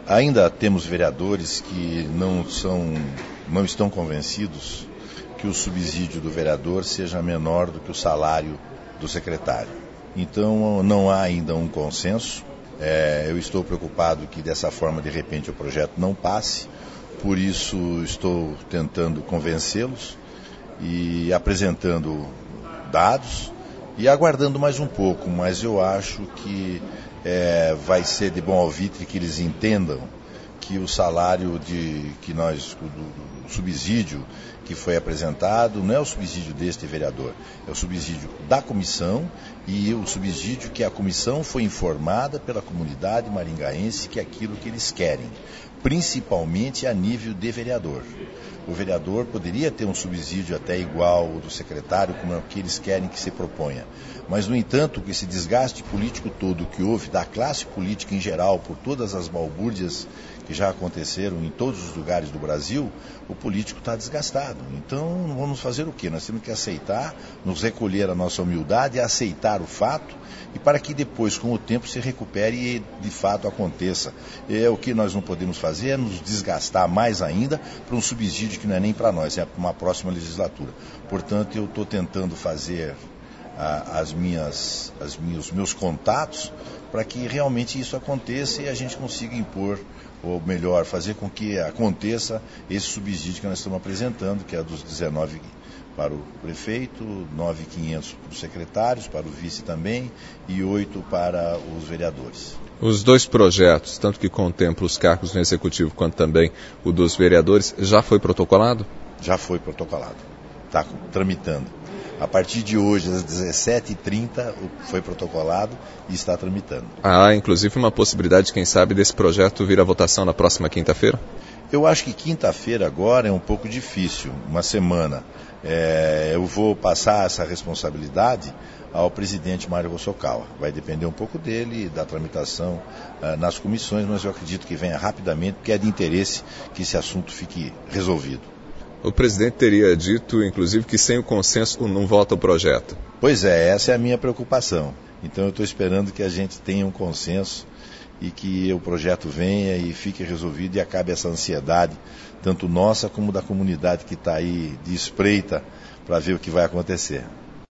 Ainda temos vereadores que não estão convencidos que o subsídio do vereador seja menor do que o salário do secretário. Então não há ainda um consenso. Eu estou preocupado que dessa forma de repente o projeto não passe, por isso estou tentando convencê-los e apresentando dados e aguardando mais um pouco, mas eu acho que vai ser de bom alvitre que eles entendam que o salário o subsídio que foi apresentado não é o subsídio deste vereador, é o subsídio da comissão e o subsídio que a comissão foi informada pela comunidade maringaense que é aquilo que eles querem, principalmente a nível de vereador. O vereador poderia ter um subsídio até igual ao do secretário, como é o que eles querem que se proponha. Mas, no entanto, com esse desgaste político todo que houve da classe política em geral, por todas as balbúrdias que já aconteceram em todos os lugares do Brasil, o político está desgastado. Então, vamos fazer o quê? Nós temos que aceitar, nos recolher a nossa humildade, aceitar o fato, e para que depois, com o tempo, se recupere e de fato aconteça. O que nós não podemos fazer é nos desgastar mais ainda para um subsídio que não é nem para nós, é para uma próxima legislatura. Portanto, eu estou tentando fazer os meus contatos para que realmente isso aconteça e a gente consiga impor, ou melhor, fazer com que aconteça esse subsídio que nós estamos apresentando, que é dos 19 para o prefeito, 9.500 para os secretários, para o vice também, e 8 para os vereadores. Os dois projetos, tanto que contempla os cargos no Executivo quanto também o dos vereadores, já foi protocolado? Já foi protocolado. Está tramitando. A partir de hoje, às 17h30, foi protocolado e está tramitando. Há, inclusive, uma possibilidade, quem sabe, desse projeto vir à votação na próxima quinta-feira? Eu acho que quinta-feira agora é um pouco difícil, uma semana. Eu vou passar essa responsabilidade ao presidente Mário Hosokawa. Vai depender um pouco dele, da tramitação nas comissões, mas eu acredito que venha rapidamente, porque é de interesse que esse assunto fique resolvido. O presidente teria dito, inclusive, que sem o consenso não vota o projeto. Pois é, essa é a minha preocupação. Então eu estou esperando que a gente tenha um consenso e que o projeto venha e fique resolvido e acabe essa ansiedade, tanto nossa como da comunidade que está aí de espreita para ver o que vai acontecer.